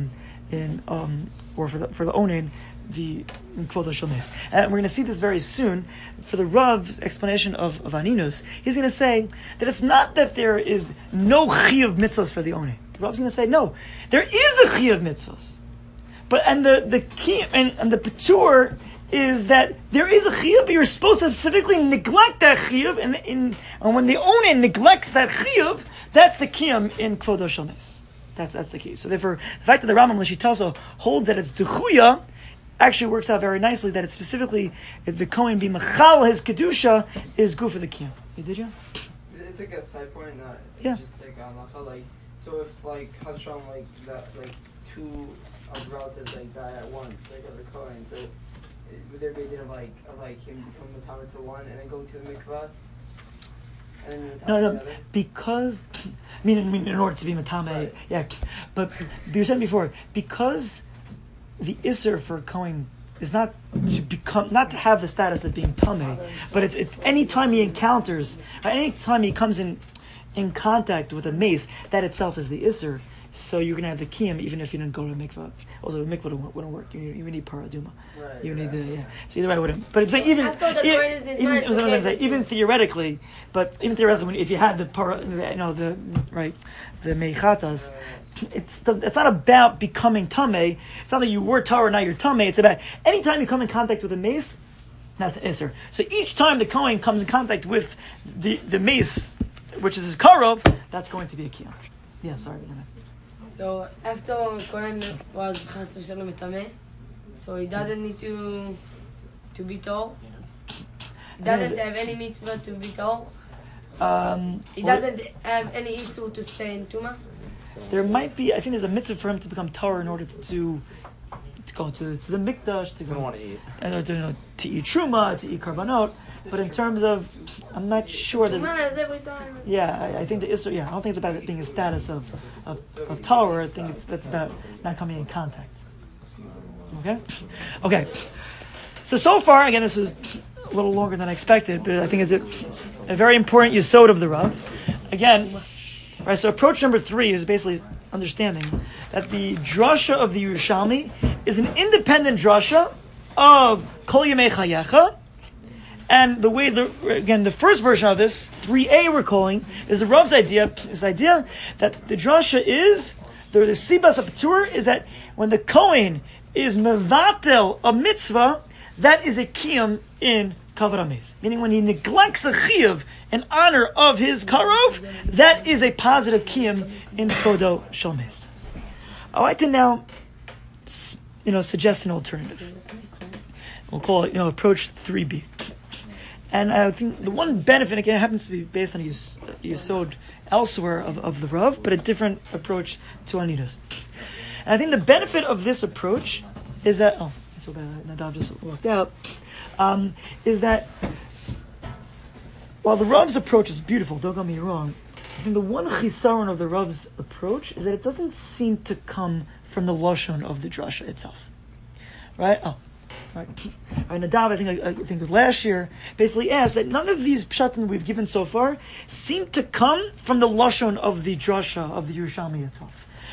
or for the Onen, the Kvod HaShomes. And we're going to see this very soon. For the Rav's explanation of Aninus, he's going to say that it's not that there is no chiyuv mitzvahs for the Onen. The Rav's going to say, no, there is a chiyuv mitzvahs. And the key and the patur is that there is a chiyuv, but you're supposed to specifically neglect that chiyuv, and when the Onen neglects that chiyuv, that's the kiyum in Kvod HaShomes. That's the key. So therefore, the fact that the Rambam Lishitaso holds that it's duchuya actually works out very nicely, that it's specifically the Kohen be machal his kedusha is good for the kiyum. Did you? It's like a side point. Yeah. Just like like, so if like Hashram like that, like two relatives like die at once, like of the Kohen, so would there be a din of like him becoming Matama to one and then going to the mikvah? No, because I mean, in order to be matame, right. Yeah. But you said before, because the Isser for Kohen is not to have the status of being tamei, but it's any time he encounters, or any time he comes in contact with a mace, that itself is the Isser. So you're going to have the kiyum even if you didn't go to mikvah. Also, the mikvah wouldn't work. You need paraduma. Right, you need the So either way, wouldn't. But it's like even theoretically, if you had the meichatas, it's not about becoming tamei. It's not that you were Torah, now you're tamei. It's about anytime you come in contact with a mace, that's an Isser. So each time the Kohen comes in contact with the mace, which is his karov, that's going to be a kiyum. Yeah, sorry. So after Kohen was Chas v'Shalom Tameh, so he doesn't need to be tall. He doesn't have any mitzvah to be tall. He doesn't have any issue to stay in Tuma. There might be. I think there's a mitzvah for him to become Torah in order to go to the mikdash, to go want to eat, and to eat truma, to eat karbanot. But in terms of, I'm not sure that. Yeah, I think the Isser. Yeah, I don't think it's about it being a status of Torah. I think that's about not coming in contact. Okay. So far, again, this was a little longer than I expected, but I think it's a very important yesod of the Rav. Again, right. So approach number 3 is basically understanding that the drasha of the Yerushalmi is an independent drasha of Kol Yemei Chayecha. And the way the first version of this, 3a we're calling, is the Rav's idea, is the idea that the drasha is, the sibas of Patur is that when the Kohen is mevatel a mitzvah, that is a kiyum in kavod hamez. Meaning when he neglects a chiyuv in honor of his karov, that is a positive kiyum in kodo shalmez. I'd like to now, suggest an alternative. We'll call it, approach 3b. And I think the one benefit, again, happens to be based on a yesod elsewhere of the Rav, but a different approach to Anidas. And I think the benefit of this approach is that, I feel bad, Nadav just walked out, is that while the Rav's approach is beautiful, don't get me wrong, I think the one chisaron of the Rav's approach is that it doesn't seem to come from the lashon of the drasha itself. Right? Right. Nadav, I think last year, basically asked that none of these pshatim we've given so far seem to come from the lashon of the drasha of the Yerushalmi itself.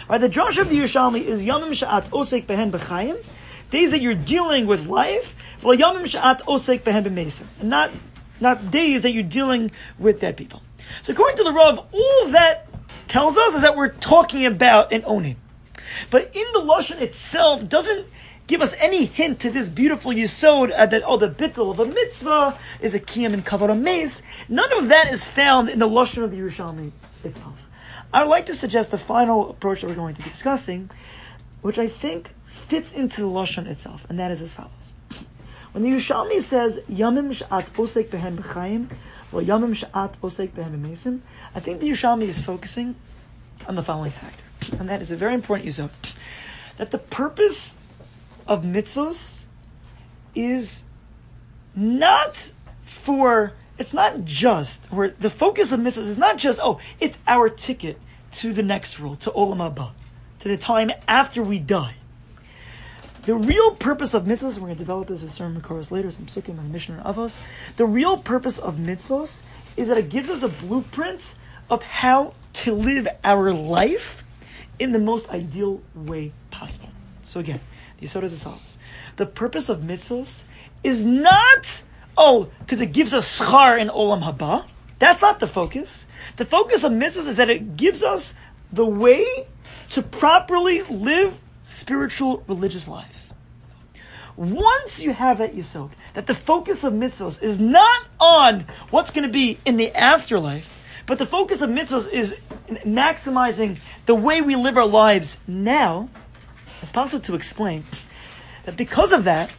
Right? The Josh of the Yerushalmi is Yamim Sha'at Osek Behen B'Chaim, days that you're dealing with life, well, Yamim Sha'at Osek Behen B'Mesim, and not days that you're dealing with dead people. So according to the Rav, all that tells us is that we're talking about an onim. But in the Lashon itself doesn't give us any hint to this beautiful yesod that, the bittul of a mitzvah is a kiyam and kavod meis. None of that is found in the Lashon of the Yerushalmi itself. I would like to suggest the final approach that we're going to be discussing, which I think fits into the Lashon itself, and that is as follows. When the Yerushalmi says, Yamim Sha'at Osek Behen B'Chaim, or Yamim Sha'at Osek Behen B'Mesim, I think the Yerushalmi is focusing on the following factor, and that is a very important yesod, that the purpose of mitzvos is not for, it's not just, where the focus of mitzvos is not just, it's our ticket to the next world, to Olam Haba, to the time after we die. The real purpose of mitzvos, we're going to develop this with certain Makoros later, some Sukkim and Mishnah and Avos, the real purpose of mitzvos is that it gives us a blueprint of how to live our life in the most ideal way possible. So again, the yesod is as follows. The purpose of mitzvos is not, because it gives us schar in Olam Haba. That's not the focus. The focus of mitzvos is that it gives us the way to properly live spiritual, religious lives. Once you have that yesod, that the focus of mitzvos is not on what's going to be in the afterlife, but the focus of mitzvos is maximizing the way we live our lives now, it's possible to explain that because of that,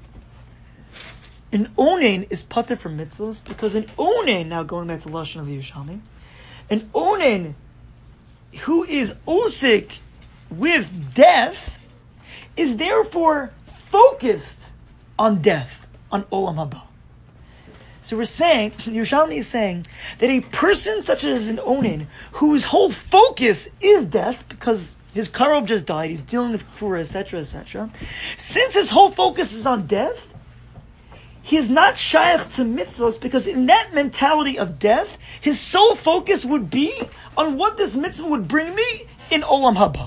an onen is pater from mitzvos, because an onen, now going back to the Lashon of the Yerushalmi, an onen who is osik with death is therefore focused on death, on Olam Haba. So we're saying, the Yerushalmi is saying, that a person such as an onen, whose whole focus is death, because his karov just died, he's dealing with kfura, etc., etc., since his whole focus is on death, he is not shaykh to mitzvahs, because in that mentality of death, his sole focus would be on what this mitzvah would bring me in Olam Haba.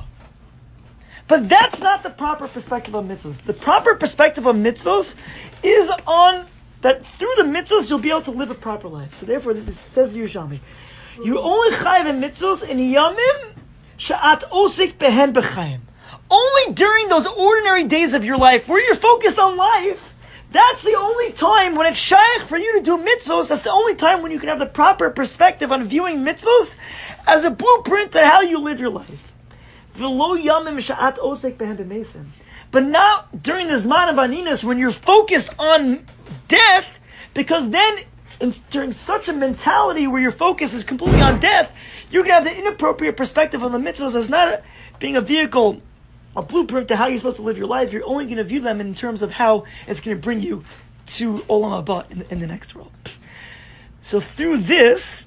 But that's not the proper perspective of mitzvahs. The proper perspective of mitzvahs is on that through the mitzvahs you'll be able to live a proper life. So therefore, this says the Yerushalmi, you only chayiv in mitzvahs in yamim sha'at osik behen b'chaim. Only during those ordinary days of your life where you're focused on life, that's the only time when it's shaykh for you to do mitzvahs. That's the only time when you can have the proper perspective on viewing mitzvahs as a blueprint to how you live your life. V'lo yamim sha'at osek behen b'mesim. But not during the Zman of Aninus when you're focused on death, because then during such a mentality where your focus is completely on death, you're going to have the inappropriate perspective on the mitzvahs as not being a vehicle, a blueprint to how you're supposed to live your life. You're only going to view them in terms of how it's going to bring you to Olam Haba in the next world. So through this,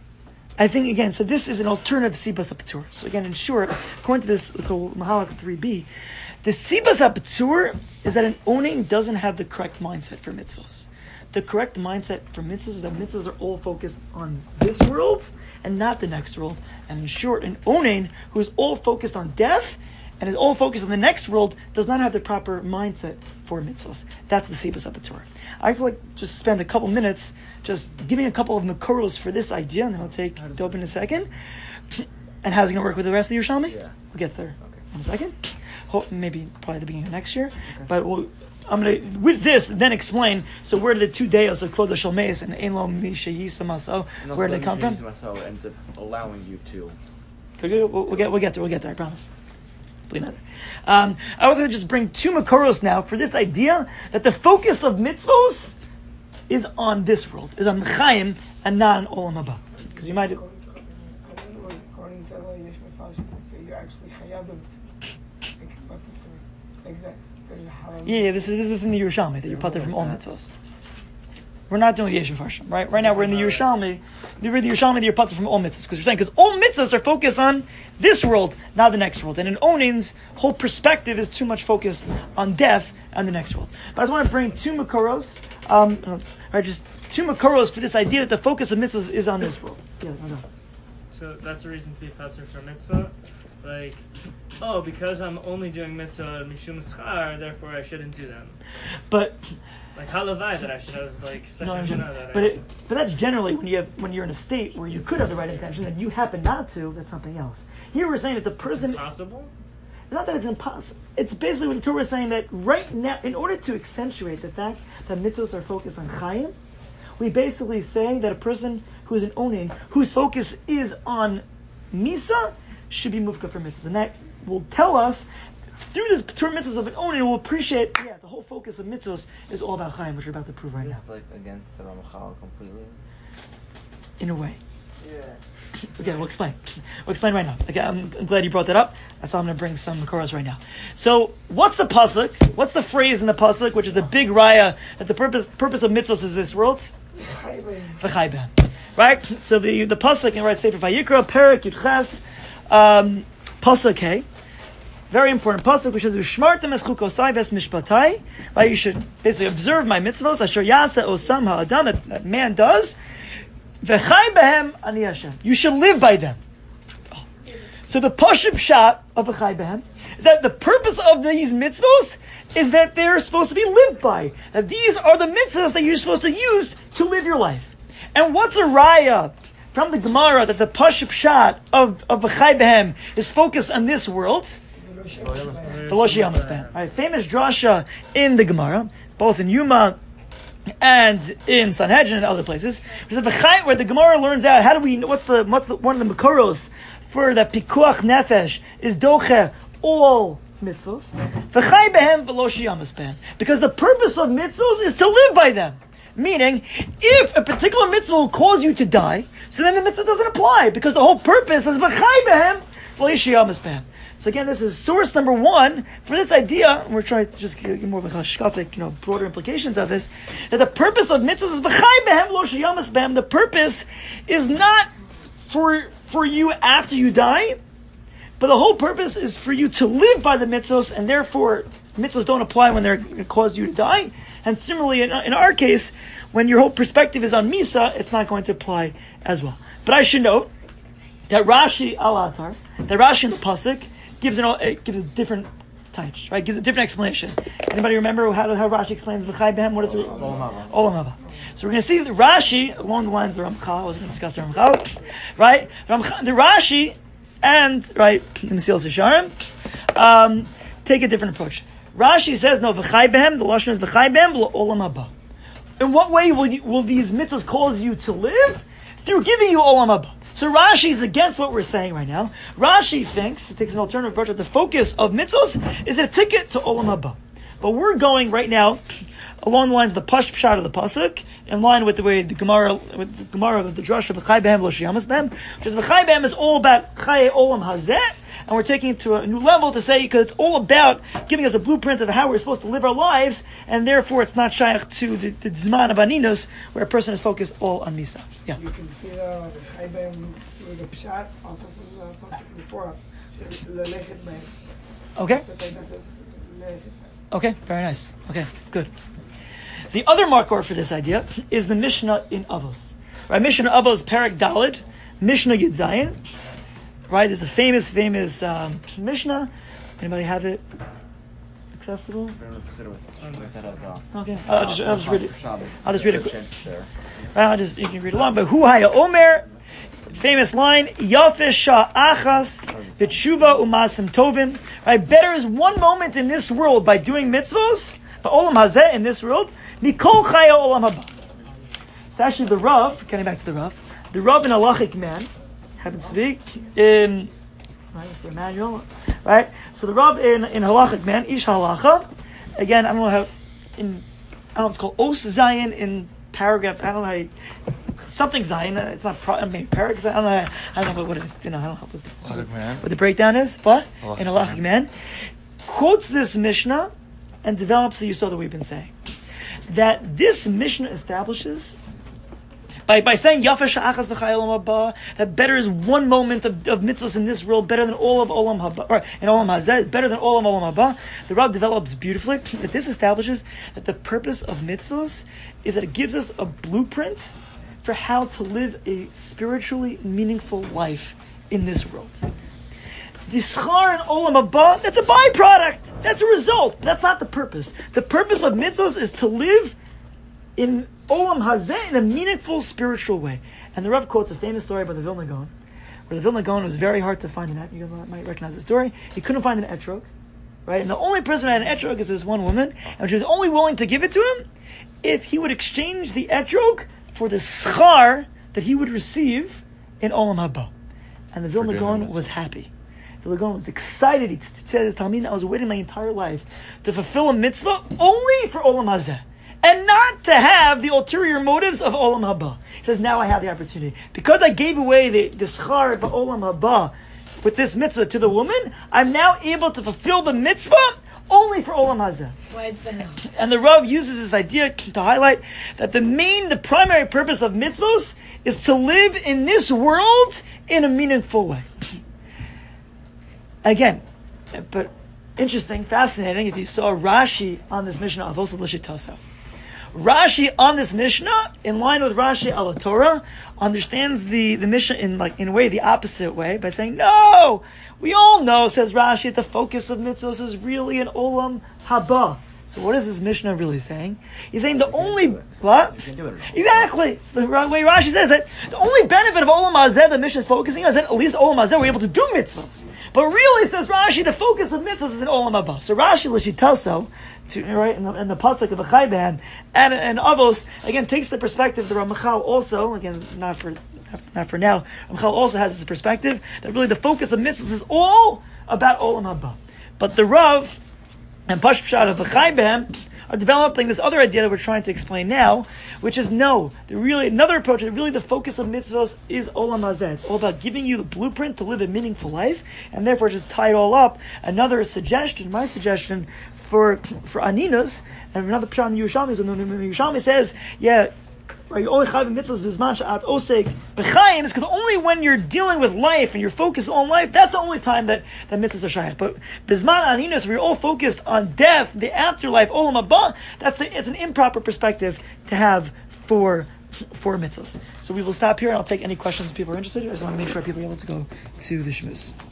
I think again, so this is an alternative Sibas HaPetur. So again, in short, according to this Mahalach 3b, the Sibas HaPetur is that an onen doesn't have the correct mindset for mitzvahs. The correct mindset for mitzvahs is that mitzvahs are all focused on this world and not the next world. And in short, an onen who is all focused on death and is all focused on the next world does not have the proper mindset for mitzvahs. That's the Sibas HaPetur. I feel like just spend a couple minutes just giving a couple of makoros for this idea, and then I'll take Dope in a second. And how's it going to work with the rest of your Yerushalmi? Yeah. We'll get there in a second. Maybe probably the beginning of next year. Okay. But I'm going to, with this, then explain, so where did the 2 days of Kvod HaSholmeis and Ein Lo Mi Sheyisa Maso, where did they come from? Ends up allowing you to. We'll get there, I promise. I was going to just bring 2 makoros now for this idea that the focus of mitzvos is on this world, is on Chaim and not on Olam Haba. Because you might do. According to Allah, you're actually chayav like that. Yeah, this is within the Yerushalmi that you're pater from all mitzvos. We're not doing Yesh Farshim, right? Right now we're in the Yerushalmi. We're in the Yerushalmi that you're pater from all mitzvos, because you're saying because all mitzvos are focused on this world, not the next world. And in Onen's whole perspective is too much focused on death and the next world. But I just want to bring 2 makoros, just 2 makoros for this idea that the focus of mitzvahs is on this world. Yeah, So that's a reason to be pater for mitzvah. like, oh, because I'm only doing mitzvah mishum schar, therefore I shouldn't do them. But like halavai, that I should have like such a that. But that's generally when you're in a state where you could have the right intention and you happen not to. That's something else. Here we're saying that the person. It's impossible. Not that it's impossible. It's basically what the Torah is saying, that right now, in order to accentuate the fact that mitzvahs are focused on chayim, we basically say that a person who is an onin, whose focus is on misa, should be mufka for mitzvahs. And that will tell us, through this Torah mitzvahs of an onin, we'll appreciate, the whole focus of mitzvahs is all about chayim, which we're about to prove right now. Is this like against the Ramachal completely? In a way. Yeah. Okay, we'll explain. We'll explain right now. Okay, I'm glad you brought that up. That's how I'm going to bring some Makoros right now. So, what's the pasuk? What's the phrase in the pasuk, which is the big raya that the purpose of mitzvahs is this world? V'chai b'hem. Right? So the pasuk in Sefer Vayikra, Perek Yudches, pasuk Hey, very important pasuk, which says Ushmartem es chukosai ves mishpatai. Right? You should basically observe my mitzvahs. Asher yaseh osam ha'adam, that man does. V'chai b'hem ani Hashem. You should live by them. So the pashut shot of v'chai b'hem is that the purpose of these mitzvahs is that they're supposed to be lived by. That these are the mitzvahs that you're supposed to use to live your life. And what's a raya from the Gemara that the pashut shot of v'chai b'hem is focused on this world? Veloshi Yamaspan. Right, famous drasha in the Gemara, both in Yuma and in Sanhedrin and other places, where the Gemara learns out how do we know what's the one of the Makoros for that pikuach nefesh is doche all mitzvos. V'chai behem veloshi yamaspan. Because the purpose of mitzvos is to live by them. Meaning, if a particular mitzvah will cause you to die, so then the mitzvah doesn't apply because the whole purpose is v'chai behem veloshi yamaspan. So again, this is source number one for this idea, and we're trying to just get more of like hashkafic, broader implications of this, that the purpose of mitzvahs is v'chai behem lo sheyamas behem. The purpose is not for you after you die, but the whole purpose is for you to live by the mitzvahs, and therefore mitzvahs don't apply when they're going to cause you to die. And similarly, in our case, when your whole perspective is on misa, it's not going to apply as well. But I should note that Rashi al-Atar, that Rashi in the pasuk, gives a different touch, right? Gives a different explanation. Anybody remember how Rashi explains v'chai behem? What is it? Olam haba. So we're going to see that Rashi, along the lines of the Ramchal, I was going to discuss the Ramchal, right? The Rashi and, right, the Mesilas Yesharim, take a different approach. Rashi says, no, v'chai behem, the Lashon is v'chai behem, olam haba. In what way will these mitzvahs cause you to live? Through giving you olam haba. So Rashi is against what we're saying right now. Rashi thinks, it takes an alternative approach, that the focus of mitzvahs is a ticket to olam haba. But we're going right now along the lines of the pashut pshat of the pasuk, in line with the way the Gemara of the drasha v'chai behem lo sheyamas behem, which is v'chai behem is all about chayei olam hazeh, and we're taking it to a new level to say because it's all about giving us a blueprint of how we're supposed to live our lives, and therefore it's not shaykh to the zman of aninus, where a person is focused all on misa. Yeah. You can see the v'chai behem with the pshat also from the pasuk before. Okay. Okay, very nice. Okay, good. The other marker for this idea is the Mishnah in Avos. Right, Mishnah Avos, Perek Daled, Mishnah Yud Zayin. Right, there's a famous Mishnah. Anybody have it accessible? Okay, I'll just read it. I'll just read it. You can read along. But Hu Haya Omer, famous line, Yafeh Shah Achas, V'tshuva Umasim Tovim. Right, better is one moment in this world by doing mitzvos, but Olam Hazeh in this world, Mikol Chaya Olam Haba. So actually the Rav, getting back to the Rav in Halachic Man, happens to be in, right, for Emmanuel, right? So the Rav in Halachic Man, Ish Halacha, again, I don't know if it's called Os Zayin in paragraph, I don't know how something Zayin, it's not paragraph, I don't know what it, I don't know what the breakdown is, but in Halachic Man, quotes this Mishnah and develops the yisod that we've been saying. That this Mishnah establishes, by saying Yafeh Sha'achas B'chai Olam Haba, that better is one moment of mitzvahs in this world, better than all of Olam Haba, or in Olam Hazeh, better than all of Olam Haba. The Rav develops beautifully that this establishes that the purpose of mitzvahs is that it gives us a blueprint for how to live a spiritually meaningful life in this world. the schar and olam haba, that's a byproduct. That's a result. That's not the purpose. The purpose of mitzvahs is to live in olam hazeh in a meaningful spiritual way. And the Rav quotes a famous story about the Vilna Gaon, where the Vilna Gaon was very hard to find an etrog. You might recognize the story. He couldn't find an etrog, right? And the only person who had an etrog is this one woman, and she was only willing to give it to him if he would exchange the etrog for the schar that he would receive in olam haba. And the Vilna Gaon was happy. The Vilna Gaon was excited. He said his Talmid, I was waiting my entire life to fulfill a mitzvah only for olam hazeh, and not to have the ulterior motives of olam haba. He says, now I have the opportunity. Because I gave away the schar of olam haba with this mitzvah to the woman, I'm now able to fulfill the mitzvah only for olam hazeh. And the Rav uses this idea to highlight that the primary purpose of mitzvos is to live in this world in a meaningful way. Again, but interesting, fascinating, if you saw Rashi on this Mishnah, Avos L'Shitasa. Rashi on this Mishnah, in line with Rashi al Torah, understands the Mishnah in a way, the opposite way, by saying, no, we all know, says Rashi, that the focus of mitzvos is really an olam haba. So what is this Mishnah really saying? He's saying the only, what? You can do it. Exactly. It's the wrong way Rashi says it. The only benefit of olam hazeh the Mishnah is focusing on is that at least olam hazeh we're able to do mitzvos. But really, says Rashi, the focus of mitzvos is in olam haba. So Rashi l'shitaso, right, in the pasuk of the Chayban and Avos, again, takes the perspective the Ramachal also, again, not for now, Ramachal also has this perspective that really the focus of mitzvahs is all about olam haba. But the Rav and Pashpshat of the Chayban are developing this other idea that we're trying to explain now, which is another approach, really the focus of mitzvahs is olam hazeh. It's all about giving you the blueprint to live a meaningful life, and therefore just tie it all up. Another suggestion, my suggestion, for Aninus, and another pshat in the Yerushalmi, so the Yerushalmi says, you only chayv mitzvahs b'zman she'at osek b'chayim, is because only when you're dealing with life and you're focused on life, that's the only time that mitzvahs are shayach. But b'zman aninus, where you're all focused on death, the afterlife, olam haba, it's an improper perspective to have for mitzvahs. So we will stop here, and I'll take any questions if people are interested. I just want to make sure people are able to go to the shmuz.